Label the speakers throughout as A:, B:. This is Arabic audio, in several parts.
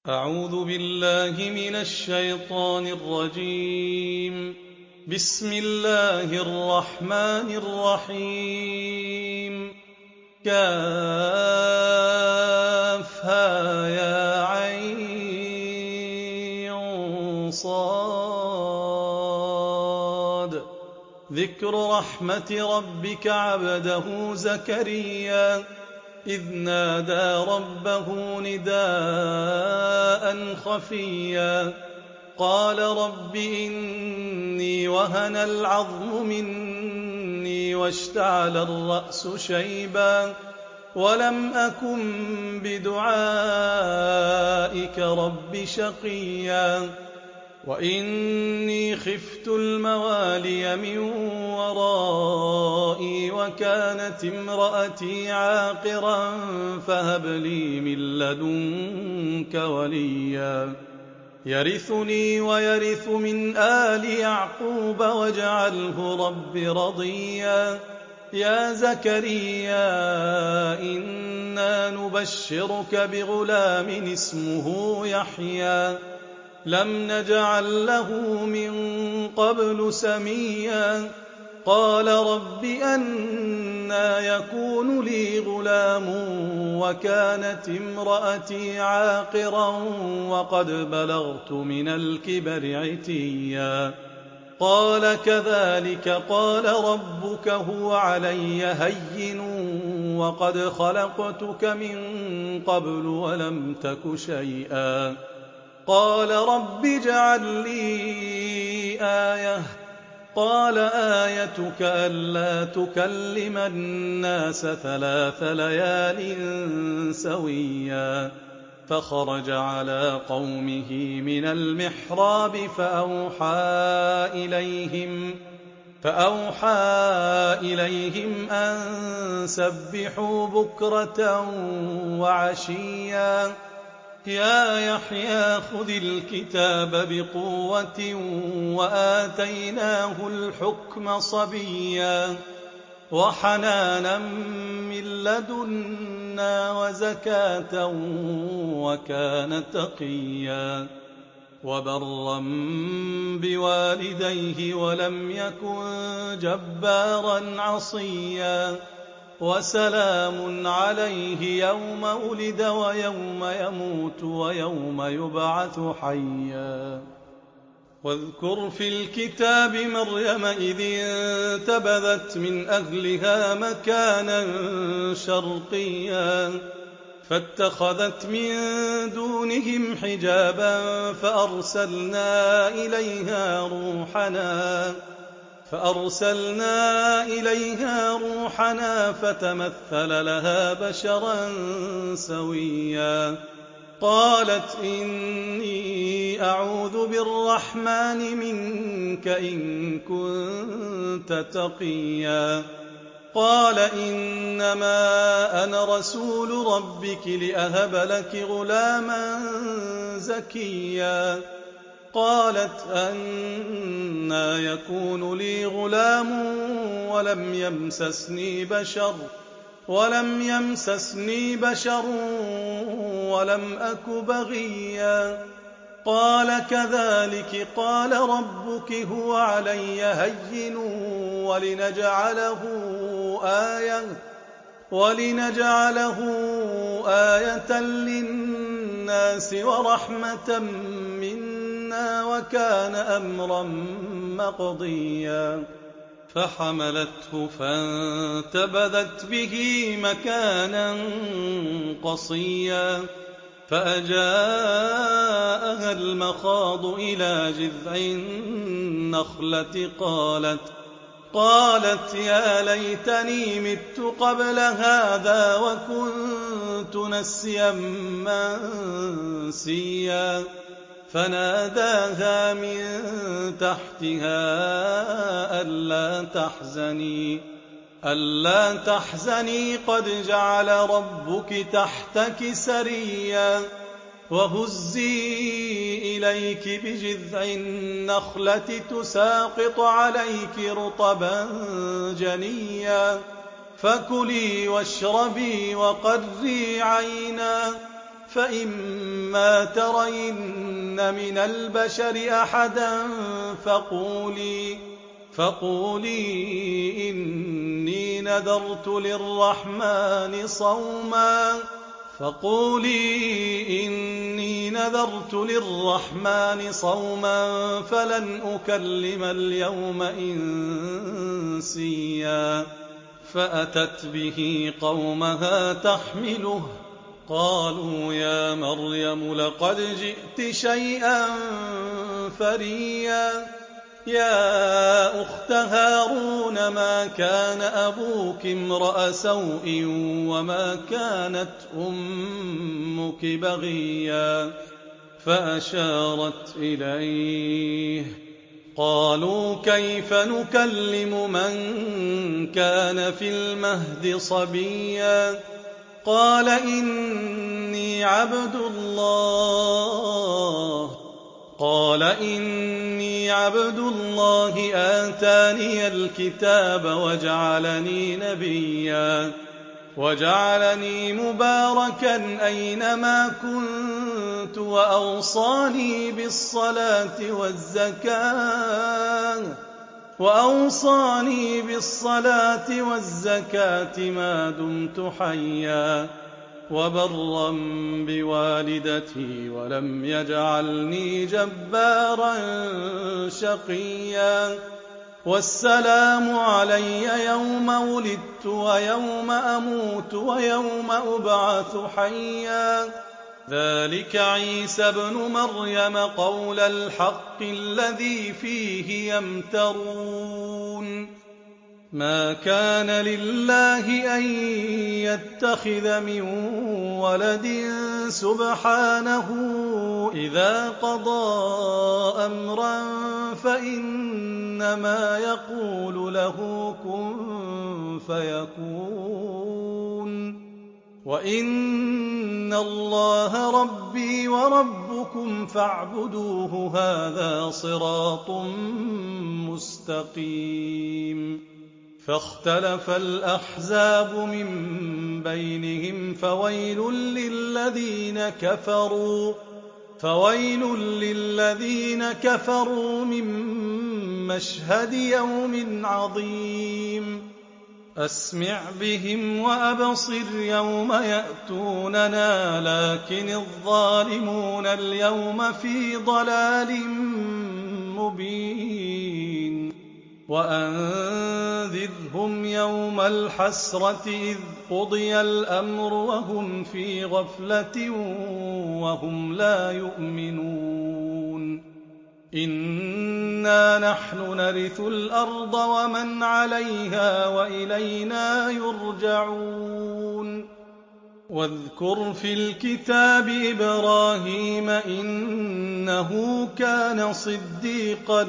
A: أعوذ بالله من الشيطان الرجيم. بسم الله الرحمن الرحيم. كافها يا عين صاد. ذكر رحمة ربك عبده زكريا إذ نادى ربه نداء خفيا قال رب إني وهن العظم مني واشتعل الرأس شيبا ولم أكن بدعائك رب شقيا وإني خفت الموالي من ورائي وكانت امرأتي عاقرا فهب لي من لدنك وليا يرثني ويرث من آل يعقوب واجعله رب رضيا يا زكريا إنا نبشرك بغلام اسمه يحيى لم نجعل له من قبل سميا قال رب أنى يكون لي غلام وكانت امرأتي عاقرا وقد بلغت من الكبر عتيا قال كذلك قال ربك هو علي هين وقد خلقتك من قبل ولم تك شيئا قال رب اجعل لي آية قال آيتك ألا تكلم الناس 3 ليال سويا فخرج على قومه من المحراب فأوحى إليهم أن سبحوا بكرة وعشيا يا يحيى خذ الكتاب بقوة وآتيناه الحكم صبيا وحنانا من لدنا وزكاة وكان تقيا وبرا بوالديه ولم يكن جبارا عصيا وسلام عليه يوم ولد ويوم يموت ويوم يبعث حيا واذكر في الكتاب مريم إذ انتبذت من أهلها مكانا شرقيا فاتخذت من دونهم حجابا فأرسلنا إليها روحنا فتمثل لها بشرا سويا قالت إني أعوذ بالرحمن منك إن كنت تقيا قال إنما أنا رسول ربك لأهب لك غلاما زكيا قالت أنى يكون لي غلام ولم يمسسني بشر ولم أك بغيا قال كذلك قال ربك هو علي هين ولنجعله آية للناس ورحمة منا وكان أمرا مقضيا فحملته فانتبذت به مكانا قصيا فأجاءها المخاض إلى جذع النخلة قالت يا ليتني مت قبل هذا وكنت نسيا منسيا فناداها من تحتها ألا تحزني قد جعل ربك تحتك سريا وهزي إليك بجذع النخلة تساقط عليك رطبا جنيا فكلي واشربي وقري عينا فإما ترين من البشر أحدا فقولي إني نذرت للرحمن صوما فلن أكلم اليوم إنسيا. فأتت به قومها تحمله قالوا يا مريم لقد جئت شيئا فريا. يا أخت هارون ما كان أبوك امرأ سوء وما كانت أمك بغيا. فأشارت إليه قالوا كيف نكلم من كان في المهد صبيا. قال إني عبد الله آتاني الكتاب وجعلني نبيا وجعلني مباركا أينما كنت وأوصاني بالصلاة والزكاة ما دمت حيا وبرا بوالدتي ولم يجعلني جبارا شقيا. والسلام علي يوم ولدت ويوم أموت ويوم أبعث حيا. ذلك عيسى ابن مريم قول الحق الذي فيه يمترون. ما كان لله أن يتخذ من ولد سبحانه إذا قضى أمرا فإنما يقول له كن فيكون. وإن الله ربي وربكم فاعبدوه هذا صراط مستقيم. فاختلف الأحزاب من بينهم فويل للذين كفروا من مشهد يوم عظيم. أسمع بهم وأبصر يوم يأتوننا لكن الظالمون اليوم في ضلال مبين. وأنذرهم يوم الحسرة إذ قضي الأمر وهم في غفلة وهم لا يؤمنون. إنا نحن نرث الأرض ومن عليها وإلينا يرجعون. واذكر في الكتاب إبراهيم إنه كان صديقا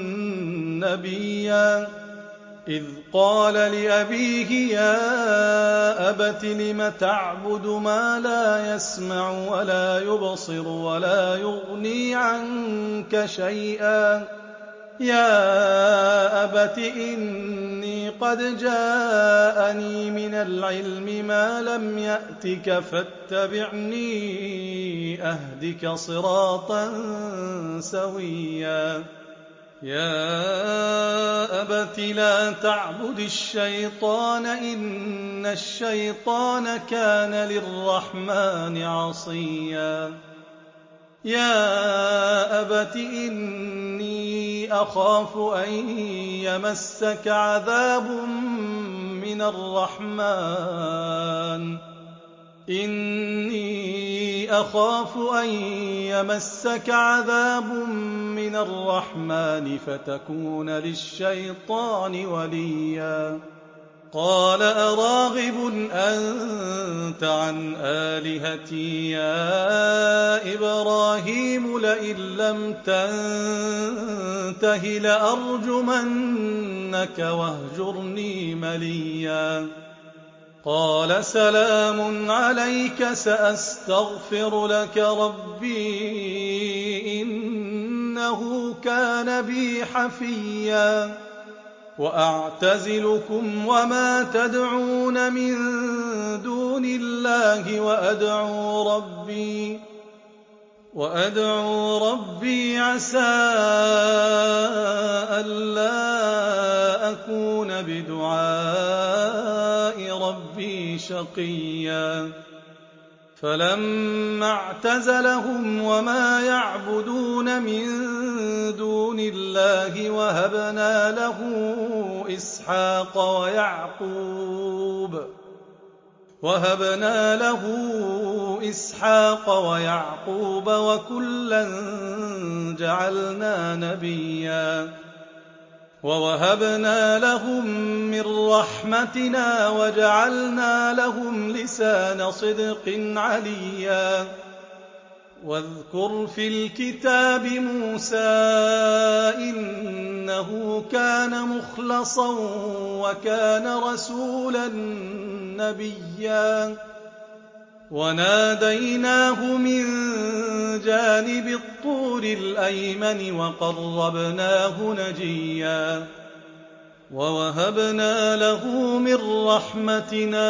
A: نبيا. إذ قال لأبيه يا أبت لم تعبد ما لا يسمع ولا يبصر ولا يغني عنك شيئا. يا أبت إني قد جاءني من العلم ما لم يأتك فاتبعني أهدك صراطا سويا. يا أبت لا تعبد الشيطان إن الشيطان كان للرحمن عصيا. يا أبت إني أخاف أن يمسك عذاب من الرحمن فتكون للشيطان وليا. قال أراغب أنت عن آلهتي يا إبراهيم لئن لم تنته لأرجمنك واهجرني مليا. قال سلام عليك سأستغفر لك ربي إنه كان بي حفيا. وأعتزلكم وما تدعون من دون دون الله وأدعو ربي عسى ألا أكون بدعاء ربي شقيا فلما اعتزلهم وما يعبدون من دون الله وهبنا له إسحاق ويعقوب وكلا جعلنا نبيا ووهبنا لهم من رحمتنا وجعلنا لهم لسان صدق عليا واذكر في الكتاب موسى إنه كان مخلصا وكان رسولا نبيا وناديناه من جانب الطور الأيمن وقربناه نجيا ووهبنا له من رحمتنا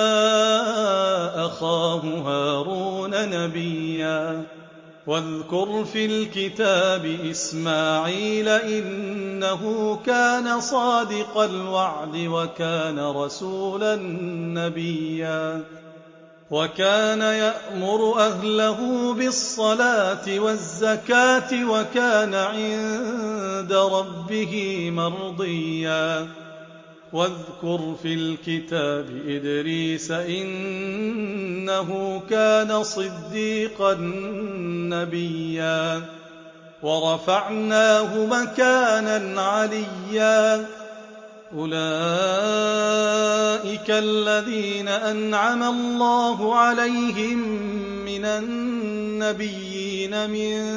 A: أخاه هارون نبيا واذكر في الكتاب إسماعيل إنه كان صادق الوعد وكان رسولا نبيا وكان يأمر أهله بالصلاة والزكاة وكان عند ربه مرضيا واذكر في الكتاب إدريس إنه كان صديقا نبيا ورفعناه مكانا عليا أولئك الذين أنعم الله عليهم من النبيين من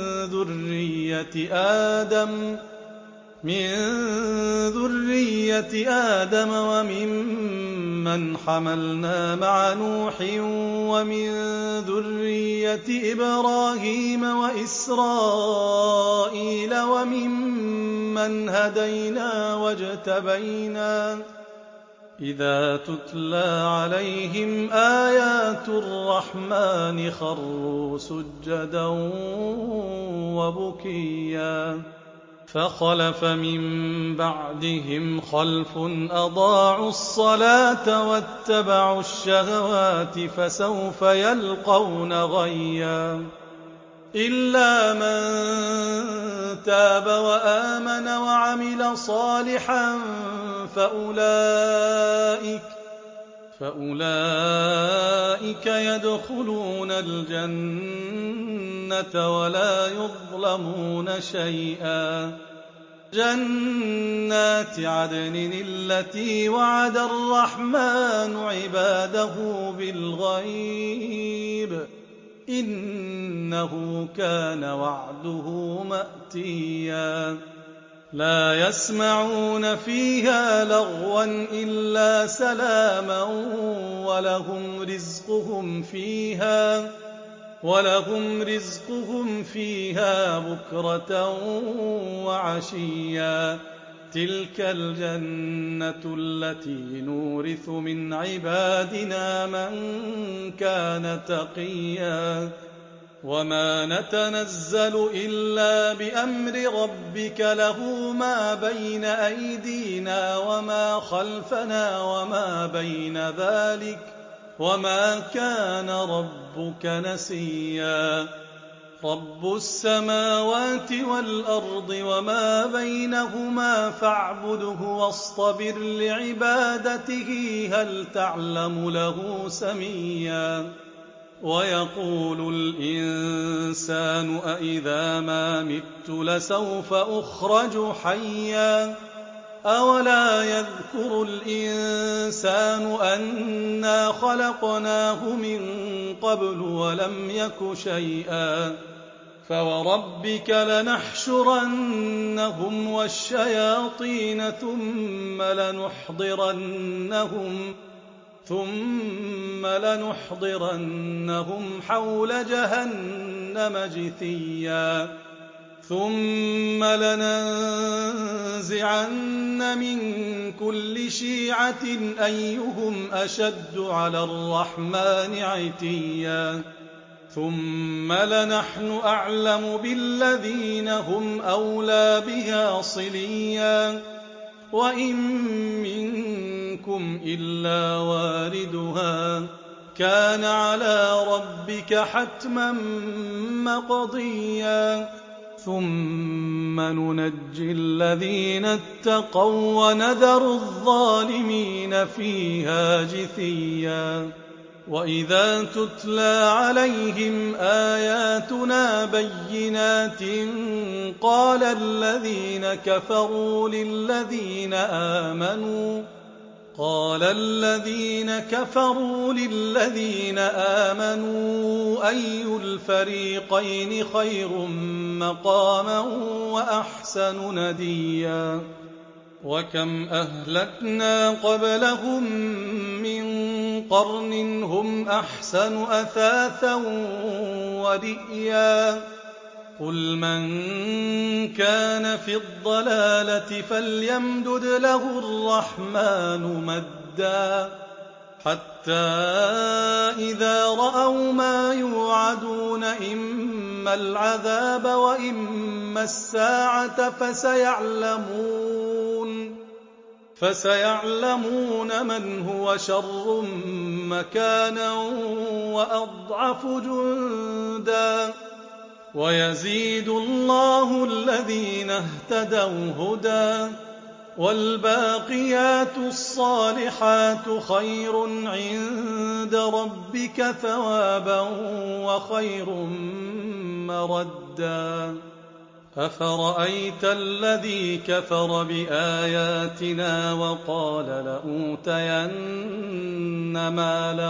A: ذرية آدم وممن حملنا مع نوح ومن ذرية إبراهيم وإسرائيل وممن هدينا واجتبينا إذا تتلى عليهم آيات الرحمن خروا سجدا وبكيا فخلف من بعدهم خلف أضاعوا الصلاة واتبعوا الشهوات فسوف يلقون غيا إلا من تاب وآمن وعمل صالحا فأولئك يدخلون الجنة ولا يظلمون شيئا جنات عدن التي وعد الرحمن عباده بالغيب إنه كان وعده مأتيا لا يسمعون فيها لغوا إلا سلاما ولهم رزقهم فيها بكرة وعشيا تلك الجنة التي نورث من عبادنا من كان تقيا وما نتنزل إلا بأمر ربك له ما بين أيدينا وما خلفنا وما بين ذلك وما كان ربك نسيا رب السماوات والأرض وما بينهما فاعبده واصطبر لعبادته هل تعلم له سميا ويقول الإنسان أإذا ما مت لسوف أخرج حيا أولا يذكر الإنسان أنا خلقناه من قبل ولم يك شيئا فوربك لنحشرنهم والشياطين ثم لنحضرنهم حول جهنم جثيا ثم لننزعن من كل شيعة أيهم أشد على الرحمن عتيا ثم لنحن أعلم بالذين هم أولى بها صليا وإن منكم إلا واردها كان على ربك حتما مقضيا ثم ننجي الذين اتقوا ونذر الظالمين فيها جثيا وإذا تتلى عليهم آياتنا بينات قال الذين كفروا للذين آمنوا أي الفريقين خير مقاما وأحسن نديا وكم أهلكنا قبلهم من قرن هم أحسن أثاثا ورئيا قل من كان في الضلالة فليمدد له الرحمن مدا حتى إذا رأوا ما يوعدون إما العذاب وإما الساعة فسيعلمون من هو شر مكانا وأضعف جندا ويزيد الله الذين اهتدوا هدى والباقيات الصالحات خير عند ربك ثوابا وخير مردا أفرأيت الذي كفر بآياتنا وقال لأوتين مالا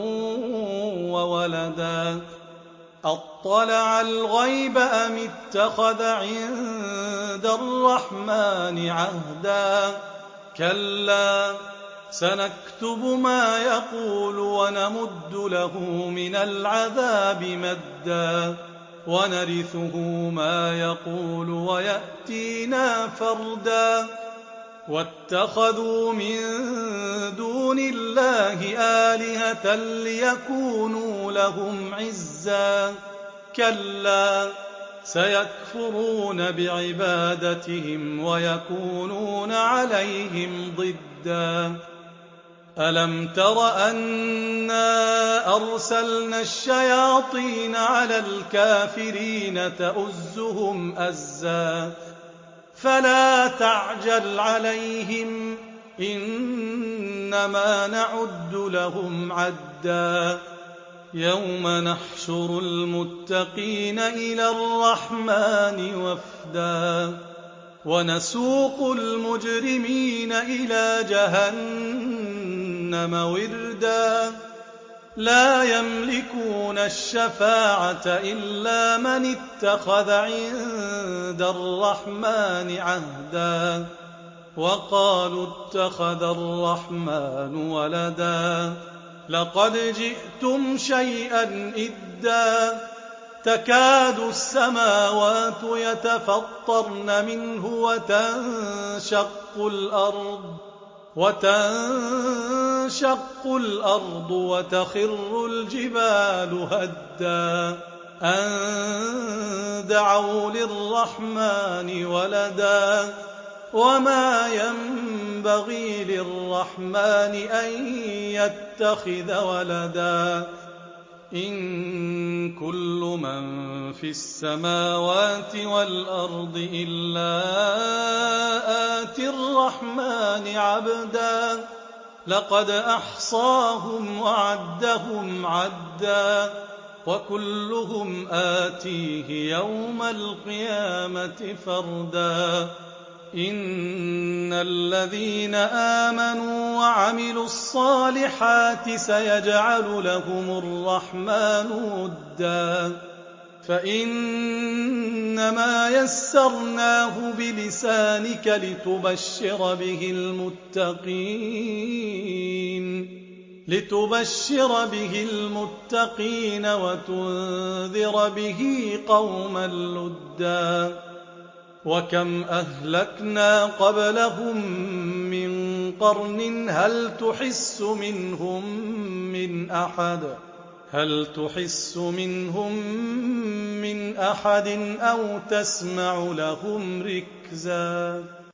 A: وولدا أطلع الغيب أم اتخذ عند الرحمن عهدا كلا سنكتب ما يقول ونمد له من العذاب مدا ونرثه ما يقول ويأتينا فردا واتخذوا من دون الله آلهة ليكونوا لهم عزا كلا سيكفرون بعبادتهم ويكونون عليهم ضدا ألم تر أنا أرسلنا الشياطين على الكافرين تؤزهم أزا فلا تعجل عليهم إنما نعد لهم عدا يوم نحشر المتقين إلى الرحمن وفدا ونسوق المجرمين إلى جهنم وردا لا يملكون الشفاعة إلا من اتخذ عند الرحمن عهدا وقالوا اتخذ الرحمن ولدا لقد جئتم شيئا إدا تكاد السماوات يتفطرن منه وتنشق الأرض وتخر الجبال هدا أن دعوا للرحمن ولدا وما ينبغي للرحمن أن يتخذ ولدا إن كل من في السماوات والأرض إلا آتي الرحمن عبدا لقد أحصاهم وعدهم عدا وكلهم آتيه يوم القيامة فردا إن الذين آمنوا وعملوا الصالحات سيجعل لهم الرحمن ودا فإنما يسرناه بلسانك لتبشر به المتقين لتبشر به المتقين وتنذر به قوما لدا وكم أهلكنا قبلهم من قرن هل تحس منهم من أحد أو تسمع لهم ركزا